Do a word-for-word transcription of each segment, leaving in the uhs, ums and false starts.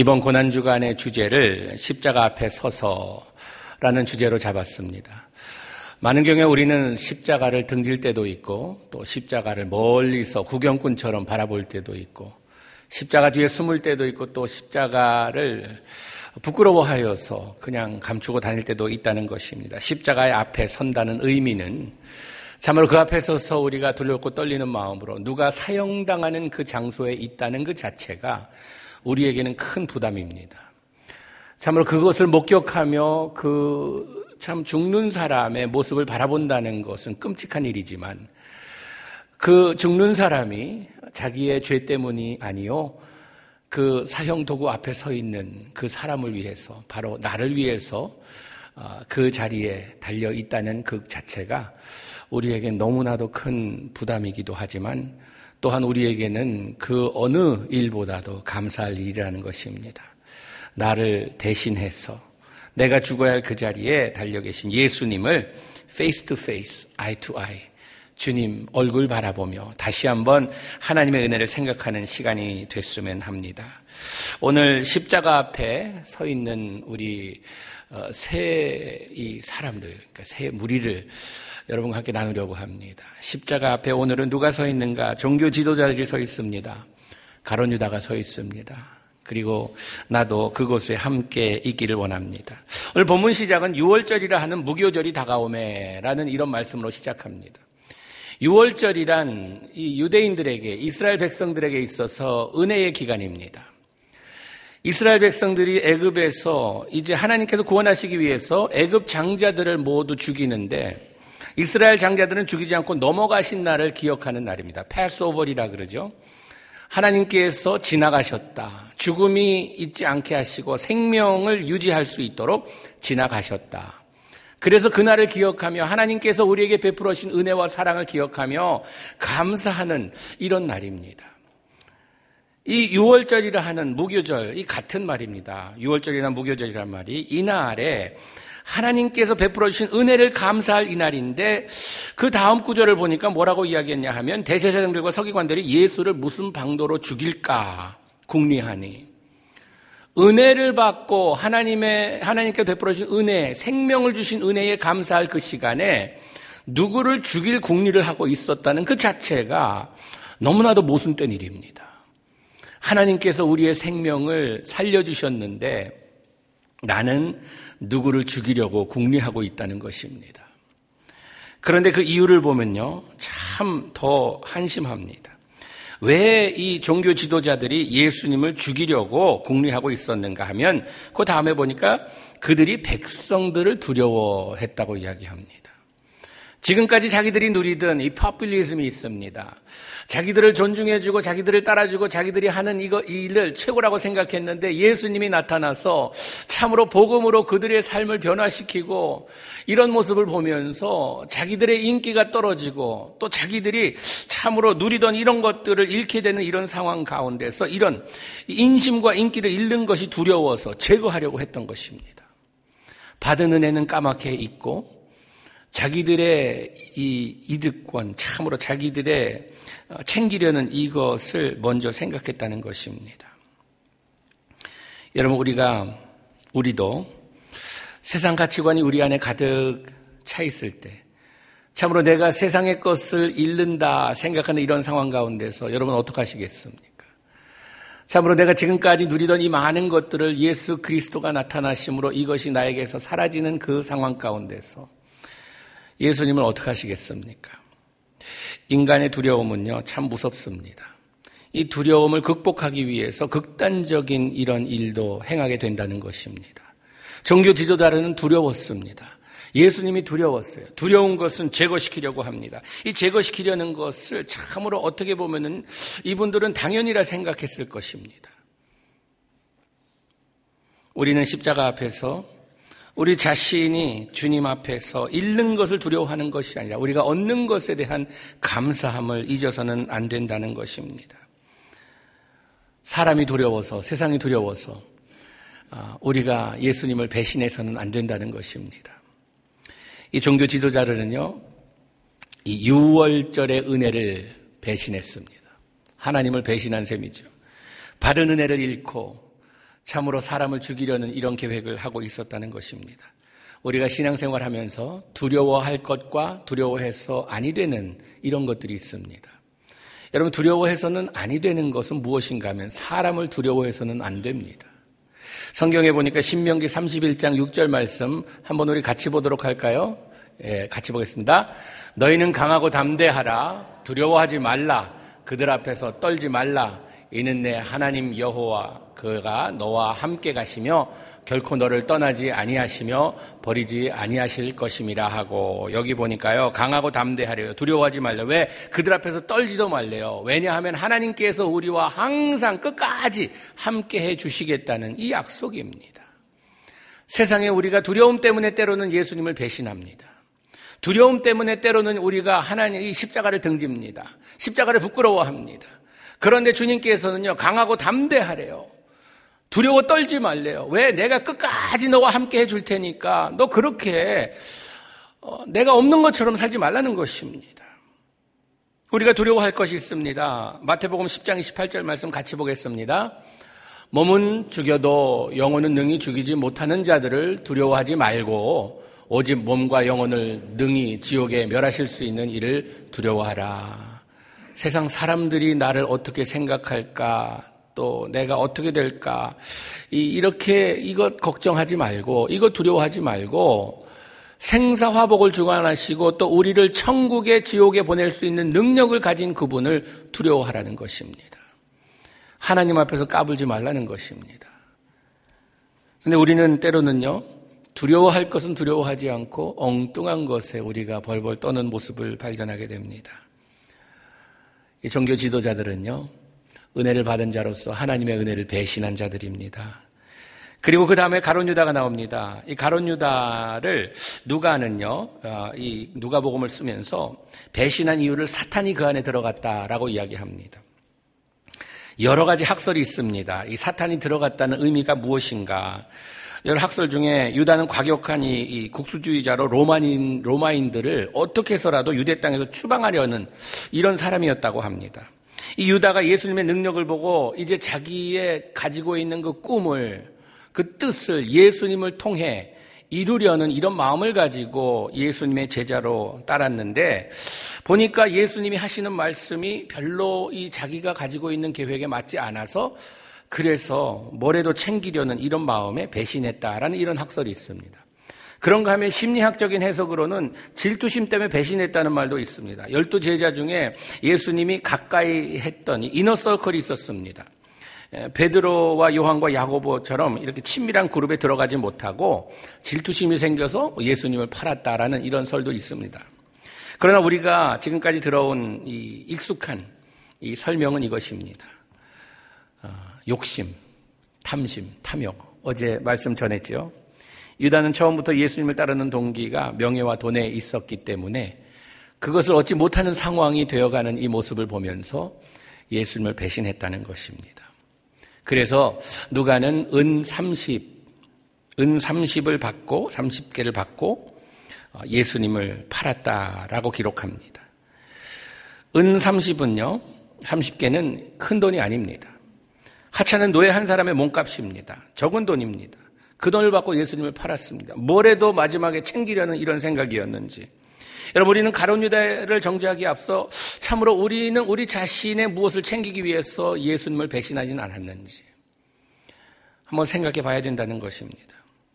이번 고난주간의 주제를 십자가 앞에 서서라는 주제로 잡았습니다. 많은 경우에 우리는 십자가를 등질 때도 있고 또 십자가를 멀리서 구경꾼처럼 바라볼 때도 있고 십자가 뒤에 숨을 때도 있고 또 십자가를 부끄러워하여서 그냥 감추고 다닐 때도 있다는 것입니다. 십자가의 앞에 선다는 의미는 참으로 그 앞에 서서 우리가 두렵고 떨리는 마음으로 누가 사형당하는 그 장소에 있다는 그 자체가 우리에게는 큰 부담입니다. 참으로 그것을 목격하며 그 참 죽는 사람의 모습을 바라본다는 것은 끔찍한 일이지만 그 죽는 사람이 자기의 죄 때문이 아니요 그 사형 도구 앞에 서 있는 그 사람을 위해서 바로 나를 위해서 그 자리에 달려 있다는 그 자체가 우리에겐 너무나도 큰 부담이기도 하지만 또한 우리에게는 그 어느 일보다도 감사할 일이라는 것입니다. 나를 대신해서 내가 죽어야 할 그 자리에 달려 계신 예수님을 face to face, eye to eye, 주님 얼굴 바라보며 다시 한번 하나님의 은혜를 생각하는 시간이 됐으면 합니다. 오늘 십자가 앞에 서 있는 우리 새 이 사람들, 그러니까 새 무리를 여러분과 함께 나누려고 합니다. 십자가 앞에 오늘은 누가 서 있는가? 종교 지도자들이 서 있습니다. 가룟 유다가 서 있습니다. 그리고 나도 그곳에 함께 있기를 원합니다. 오늘 본문 시작은 유월절이라 하는 무교절이 다가오매라는 이런 말씀으로 시작합니다. 유월절이란 이 유대인들에게, 이스라엘 백성들에게 있어서 은혜의 기간입니다. 이스라엘 백성들이 애굽에서 이제 하나님께서 구원하시기 위해서 애굽 장자들을 모두 죽이는데 이스라엘 장자들은 죽이지 않고 넘어가신 날을 기억하는 날입니다. 패스오버리라 그러죠. 하나님께서 지나가셨다. 죽음이 있지 않게 하시고 생명을 유지할 수 있도록 지나가셨다. 그래서 그날을 기억하며 하나님께서 우리에게 베풀어 주신 은혜와 사랑을 기억하며 감사하는 이런 날입니다. 이 유월절이라 하는 무교절, 이 같은 말입니다. 유월절이나 무교절이란 말이 이날에 하나님께서 베풀어 주신 은혜를 감사할 이날인데 그 다음 구절을 보니까 뭐라고 이야기했냐 하면 대제사장들과 서기관들이 예수를 무슨 방도로 죽일까 궁리하니 은혜를 받고 하나님의 하나님께 베풀어 주신 은혜, 생명을 주신 은혜에 감사할 그 시간에 누구를 죽일 궁리를 하고 있었다는 그 자체가 너무나도 모순된 일입니다. 하나님께서 우리의 생명을 살려주셨는데 나는 누구를 죽이려고 궁리하고 있다는 것입니다. 그런데 그 이유를 보면요, 참 더 한심합니다. 왜 이 종교 지도자들이 예수님을 죽이려고 궁리하고 있었는가 하면 그 다음에 보니까 그들이 백성들을 두려워했다고 이야기합니다. 지금까지 자기들이 누리던 이 포퓰리즘이 있습니다. 자기들을 존중해주고 자기들을 따라주고 자기들이 하는 이거 이 일을 최고라고 생각했는데 예수님이 나타나서 참으로 복음으로 그들의 삶을 변화시키고 이런 모습을 보면서 자기들의 인기가 떨어지고 또 자기들이 참으로 누리던 이런 것들을 잃게 되는 이런 상황 가운데서 이런 인심과 인기를 잃는 것이 두려워서 제거하려고 했던 것입니다. 받은 은혜는 까맣게 잊고 자기들의 이 이득권, 참으로 자기들의 챙기려는 이것을 먼저 생각했다는 것입니다. 여러분, 우리가, 우리도 세상 가치관이 우리 안에 가득 차 있을 때, 참으로 내가 세상의 것을 잃는다 생각하는 이런 상황 가운데서 여러분 어떻게 하시겠습니까? 참으로 내가 지금까지 누리던 이 많은 것들을 예수 그리스도가 나타나심으로 이것이 나에게서 사라지는 그 상황 가운데서 예수님을 어떻게 하시겠습니까? 인간의 두려움은요, 참 무섭습니다. 이 두려움을 극복하기 위해서 극단적인 이런 일도 행하게 된다는 것입니다. 종교 지도자들은 두려웠습니다. 예수님이 두려웠어요. 두려운 것은 제거시키려고 합니다. 이 제거시키려는 것을 참으로 어떻게 보면은 이분들은 당연이라 생각했을 것입니다. 우리는 십자가 앞에서 우리 자신이 주님 앞에서 잃는 것을 두려워하는 것이 아니라 우리가 얻는 것에 대한 감사함을 잊어서는 안 된다는 것입니다. 사람이 두려워서, 세상이 두려워서 우리가 예수님을 배신해서는 안 된다는 것입니다. 이 종교 지도자들은요, 이 유월절의 은혜를 배신했습니다. 하나님을 배신한 셈이죠. 받은 은혜를 잃고 참으로 사람을 죽이려는 이런 계획을 하고 있었다는 것입니다. 우리가 신앙생활하면서 두려워할 것과 두려워해서 아니 되는 이런 것들이 있습니다. 여러분, 두려워해서는 아니 되는 것은 무엇인가 하면 사람을 두려워해서는 안 됩니다. 성경에 보니까 신명기 삼십일 장 육 절 말씀 한번 우리 같이 보도록 할까요? 예, 같이 보겠습니다. 너희는 강하고 담대하라. 두려워하지 말라. 그들 앞에서 떨지 말라. 이는 내 하나님 여호와 그가 너와 함께 가시며 결코 너를 떠나지 아니하시며 버리지 아니하실 것임이라 하고, 여기 보니까요, 강하고 담대하래요. 두려워하지 말래요. 왜? 그들 앞에서 떨지도 말래요. 왜냐하면 하나님께서 우리와 항상 끝까지 함께 해 주시겠다는 이 약속입니다. 세상에 우리가 두려움 때문에 때로는 예수님을 배신합니다. 두려움 때문에 때로는 우리가 하나님의 십자가를 등집니다. 십자가를 부끄러워합니다. 그런데 주님께서는요, 강하고 담대하래요. 두려워 떨지 말래요. 왜? 내가 끝까지 너와 함께 해줄 테니까 너 그렇게 어, 내가 없는 것처럼 살지 말라는 것입니다. 우리가 두려워할 것이 있습니다. 마태복음 십 장 이십팔 절 말씀 같이 보겠습니다. 몸은 죽여도 영혼은 능히 죽이지 못하는 자들을 두려워하지 말고 오직 몸과 영혼을 능히 지옥에 멸하실 수 있는 이를 두려워하라. 세상 사람들이 나를 어떻게 생각할까, 또 내가 어떻게 될까, 이렇게 이것 걱정하지 말고, 이것 두려워하지 말고 생사화복을 주관하시고 또 우리를 천국에 지옥에 보낼 수 있는 능력을 가진 그분을 두려워하라는 것입니다. 하나님 앞에서 까불지 말라는 것입니다. 그런데 우리는 때로는요, 두려워할 것은 두려워하지 않고 엉뚱한 것에 우리가 벌벌 떠는 모습을 발견하게 됩니다. 이 종교 지도자들은요, 은혜를 받은 자로서 하나님의 은혜를 배신한 자들입니다. 그리고 그 다음에 가룟 유다가 나옵니다. 이 가룟 유다를 누가는요, 이 누가복음을 쓰면서 배신한 이유를 사탄이 그 안에 들어갔다라고 이야기합니다. 여러 가지 학설이 있습니다. 이 사탄이 들어갔다는 의미가 무엇인가? 여러 학설 중에 유다는 과격한 이, 이 국수주의자로 로마인, 로마인들을 어떻게 해서라도 유대 땅에서 추방하려는 이런 사람이었다고 합니다. 이 유다가 예수님의 능력을 보고 이제 자기의 가지고 있는 그 꿈을, 그 뜻을 예수님을 통해 이루려는 이런 마음을 가지고 예수님의 제자로 따랐는데, 보니까 예수님이 하시는 말씀이 별로 이 자기가 가지고 있는 계획에 맞지 않아서 그래서 뭐래도 챙기려는 이런 마음에 배신했다라는 이런 학설이 있습니다. 그런가 하면 심리학적인 해석으로는 질투심 때문에 배신했다는 말도 있습니다. 열두 제자 중에 예수님이 가까이 했던 이너서클이 있었습니다. 베드로와 요한과 야고보처럼 이렇게 친밀한 그룹에 들어가지 못하고 질투심이 생겨서 예수님을 팔았다라는 이런 설도 있습니다. 그러나 우리가 지금까지 들어온 이 익숙한 이 설명은 이것입니다. 어, 욕심, 탐심, 탐욕. 어제 말씀 전했죠. 유다는 처음부터 예수님을 따르는 동기가 명예와 돈에 있었기 때문에 그것을 얻지 못하는 상황이 되어가는 이 모습을 보면서 예수님을 배신했다는 것입니다. 그래서 누가는 은 삼십, 은 삼십을 받고 삼십 개를 받고 예수님을 팔았다라고 기록합니다. 은 삼십은요, 삼십 개는 큰 돈이 아닙니다. 하찮은 노예 한 사람의 몸값입니다. 적은 돈입니다. 그 돈을 받고 예수님을 팔았습니다. 뭐래도 마지막에 챙기려는 이런 생각이었는지. 여러분, 우리는 가룟 유다를 정죄하기에 앞서 참으로 우리는 우리 자신의 무엇을 챙기기 위해서 예수님을 배신하지는 않았는지 한번 생각해 봐야 된다는 것입니다.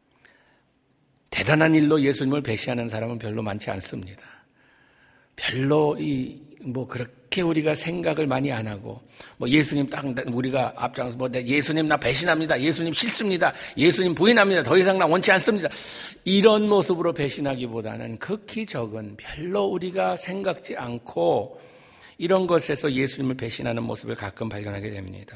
대단한 일로 예수님을 배신하는 사람은 별로 많지 않습니다. 별로 이 뭐 그렇게 우리가 생각을 많이 안 하고, 뭐 예수님 딱 우리가 앞장서 뭐 예수님 나 배신합니다, 예수님 싫습니다, 예수님 부인합니다, 더 이상 나 원치 않습니다, 이런 모습으로 배신하기보다는 극히 적은, 별로 우리가 생각지 않고 이런 것에서 예수님을 배신하는 모습을 가끔 발견하게 됩니다.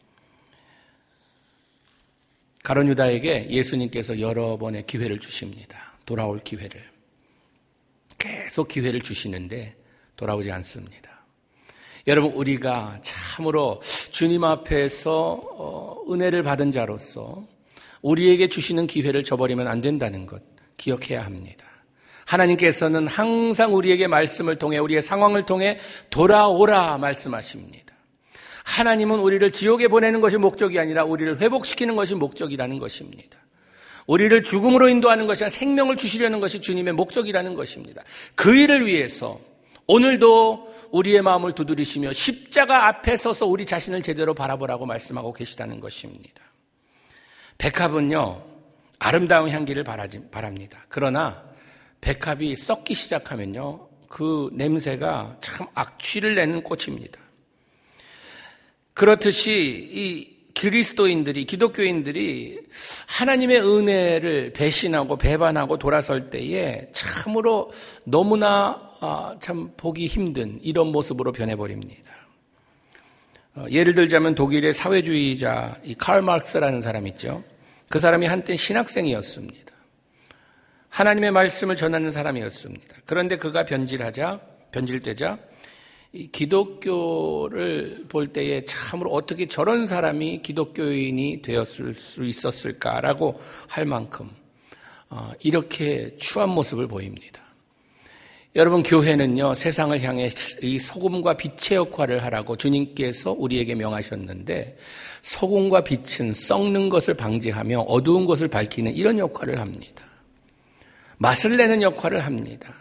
가룟 유다에게 예수님께서 여러 번의 기회를 주십니다. 돌아올 기회를. 계속 기회를 주시는데 돌아오지 않습니다. 여러분, 우리가 참으로 주님 앞에서 은혜를 받은 자로서 우리에게 주시는 기회를 저버리면 안 된다는 것 기억해야 합니다. 하나님께서는 항상 우리에게 말씀을 통해, 우리의 상황을 통해 돌아오라 말씀하십니다. 하나님은 우리를 지옥에 보내는 것이 목적이 아니라 우리를 회복시키는 것이 목적이라는 것입니다. 우리를 죽음으로 인도하는 것이 아니라 생명을 주시려는 것이 주님의 목적이라는 것입니다. 그 일을 위해서 오늘도 우리의 마음을 두드리시며 십자가 앞에 서서 우리 자신을 제대로 바라보라고 말씀하고 계시다는 것입니다. 백합은요, 아름다운 향기를 바라지, 바랍니다. 그러나 백합이 썩기 시작하면요, 그 냄새가 참 악취를 내는 꽃입니다. 그렇듯이 이 그리스도인들이, 기독교인들이 하나님의 은혜를 배신하고 배반하고 돌아설 때에 참으로 너무나 아, 참 보기 힘든 이런 모습으로 변해버립니다. 어, 예를 들자면 독일의 사회주의자 이 칼 마르크스라는 사람 있죠. 그 사람이 한때 신학생이었습니다. 하나님의 말씀을 전하는 사람이었습니다. 그런데 그가 변질하자, 변질되자 이 기독교를 볼 때에 참으로 어떻게 저런 사람이 기독교인이 되었을 수 있었을까라고 할 만큼 어, 이렇게 추한 모습을 보입니다. 여러분, 교회는요, 세상을 향해 이 소금과 빛의 역할을 하라고 주님께서 우리에게 명하셨는데, 소금과 빛은 썩는 것을 방지하며 어두운 것을 밝히는 이런 역할을 합니다. 맛을 내는 역할을 합니다.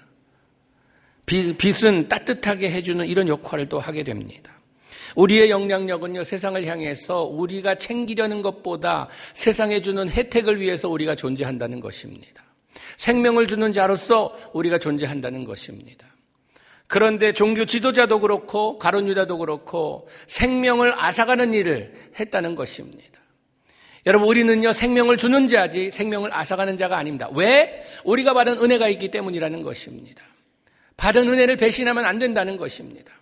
빛, 빛은 따뜻하게 해주는 이런 역할을 또 하게 됩니다. 우리의 영향력은요, 세상을 향해서 우리가 챙기려는 것보다 세상에 주는 혜택을 위해서 우리가 존재한다는 것입니다. 생명을 주는 자로서 우리가 존재한다는 것입니다. 그런데 종교 지도자도 그렇고 가룟 유다도 그렇고 생명을 앗아가는 일을 했다는 것입니다. 여러분, 우리는요, 생명을 주는 자지 생명을 앗아가는 자가 아닙니다. 왜? 우리가 받은 은혜가 있기 때문이라는 것입니다. 받은 은혜를 배신하면 안 된다는 것입니다.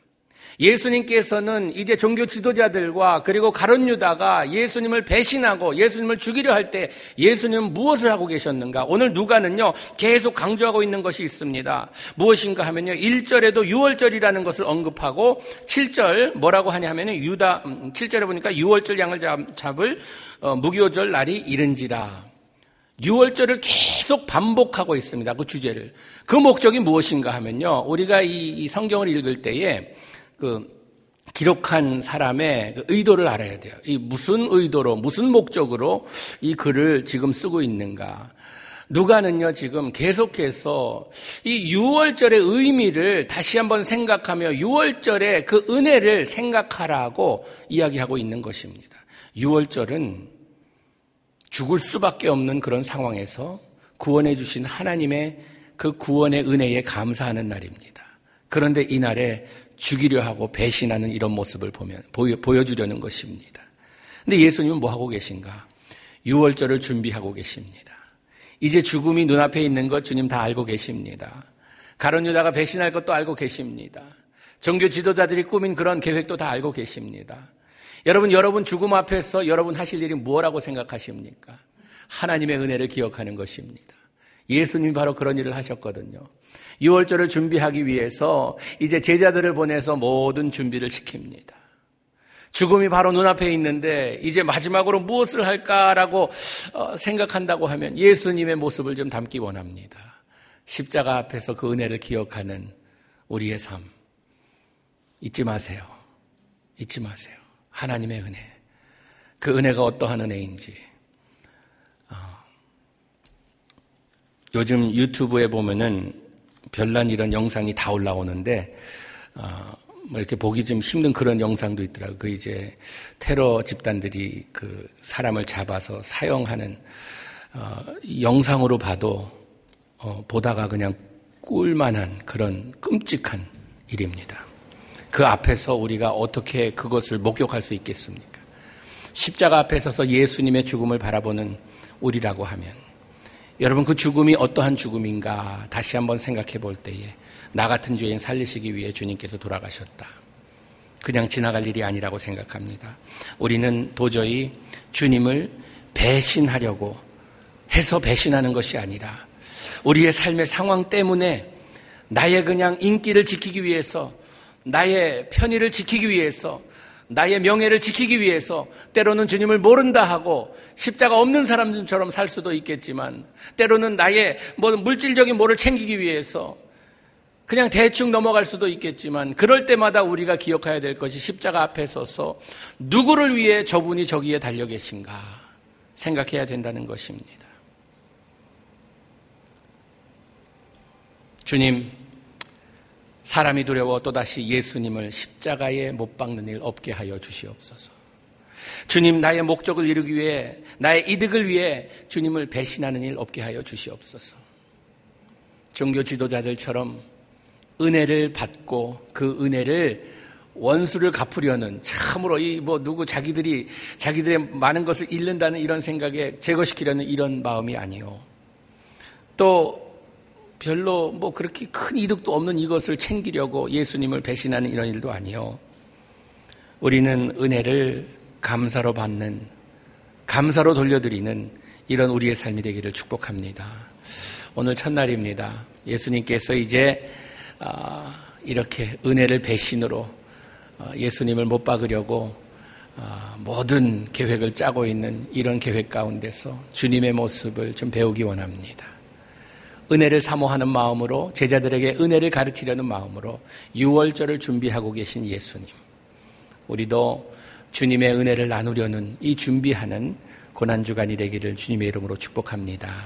예수님께서는 이제 종교 지도자들과 그리고 가룟 유다가 예수님을 배신하고 예수님을 죽이려 할 때 예수님은 무엇을 하고 계셨는가? 오늘 누가는요, 계속 강조하고 있는 것이 있습니다. 무엇인가 하면요, 일 절에도 유월절이라는 것을 언급하고 칠 절 뭐라고 하냐 하면은 유다, 칠 절에 보니까 유월절 양을 잡을 무교절 날이 이른지라. 유월절을 계속 반복하고 있습니다. 그 주제를. 그 목적이 무엇인가 하면요, 우리가 이, 이 성경을 읽을 때에 그 기록한 사람의 그 의도를 알아야 돼요. 이 무슨 의도로, 무슨 목적으로 이 글을 지금 쓰고 있는가. 누가는요, 지금 계속해서 이 유월절의 의미를 다시 한번 생각하며 유월절의 그 은혜를 생각하라고 이야기하고 있는 것입니다. 유월절은 죽을 수밖에 없는 그런 상황에서 구원해 주신 하나님의 그 구원의 은혜에 감사하는 날입니다. 그런데 이날에 죽이려 하고 배신하는 이런 모습을 보면, 보여, 보여주려는 것입니다. 근데 예수님은 뭐 하고 계신가? 유월절을 준비하고 계십니다. 이제 죽음이 눈앞에 있는 것 주님 다 알고 계십니다. 가룟 유다가 배신할 것도 알고 계십니다. 종교 지도자들이 꾸민 그런 계획도 다 알고 계십니다. 여러분, 여러분 죽음 앞에서 여러분 하실 일이 뭐라고 생각하십니까? 하나님의 은혜를 기억하는 것입니다. 예수님이 바로 그런 일을 하셨거든요. 유월절을 준비하기 위해서 이제 제자들을 보내서 모든 준비를 시킵니다. 죽음이 바로 눈앞에 있는데 이제 마지막으로 무엇을 할까라고 생각한다고 하면 예수님의 모습을 좀 담기 원합니다. 십자가 앞에서 그 은혜를 기억하는 우리의 삶. 잊지 마세요. 잊지 마세요. 하나님의 은혜. 그 은혜가 어떠한 은혜인지. 어, 요즘 유튜브에 보면은 별난 이런 영상이 다 올라오는데, 어, 뭐 이렇게 보기 좀 힘든 그런 영상도 있더라고요. 그 이제 테러 집단들이 그 사람을 잡아서 사형하는, 어, 영상으로 봐도, 어, 보다가 그냥 꿀만한 그런 끔찍한 일입니다. 그 앞에서 우리가 어떻게 그것을 목격할 수 있겠습니까? 십자가 앞에 서서 예수님의 죽음을 바라보는 우리라고 하면, 여러분, 그 죽음이 어떠한 죽음인가 다시 한번 생각해 볼 때에 나 같은 죄인 살리시기 위해 주님께서 돌아가셨다. 그냥 지나갈 일이 아니라고 생각합니다. 우리는 도저히 주님을 배신하려고 해서 배신하는 것이 아니라 우리의 삶의 상황 때문에 나의 그냥 인기를 지키기 위해서, 나의 편의를 지키기 위해서, 나의 명예를 지키기 위해서 때로는 주님을 모른다 하고 십자가 없는 사람들처럼 살 수도 있겠지만, 때로는 나의 뭐 물질적인 뭐를 챙기기 위해서 그냥 대충 넘어갈 수도 있겠지만 그럴 때마다 우리가 기억해야 될 것이 십자가 앞에 서서 누구를 위해 저분이 저기에 달려 계신가 생각해야 된다는 것입니다. 주님, 사람이 두려워 또다시 예수님을 십자가에 못 박는 일 없게 하여 주시옵소서. 주님, 나의 목적을 이루기 위해, 나의 이득을 위해 주님을 배신하는 일 없게 하여 주시옵소서. 종교 지도자들처럼 은혜를 받고 그 은혜를 원수를 갚으려는, 참으로 이 뭐 누구 자기들이 자기들의 많은 것을 잃는다는 이런 생각에 제거시키려는 이런 마음이 아니요. 또 별로 뭐 그렇게 큰 이득도 없는 이것을 챙기려고 예수님을 배신하는 이런 일도 아니요. 우리는 은혜를 감사로 받는, 감사로 돌려드리는 이런 우리의 삶이 되기를 축복합니다. 오늘 첫날입니다. 예수님께서 이제 이렇게 은혜를 배신으로 예수님을 못 박으려고 모든 계획을 짜고 있는 이런 계획 가운데서 주님의 모습을 좀 배우기 원합니다. 은혜를 사모하는 마음으로, 제자들에게 은혜를 가르치려는 마음으로 유월절을 준비하고 계신 예수님, 우리도 주님의 은혜를 나누려는 이 준비하는 고난주간이 되기를 주님의 이름으로 축복합니다.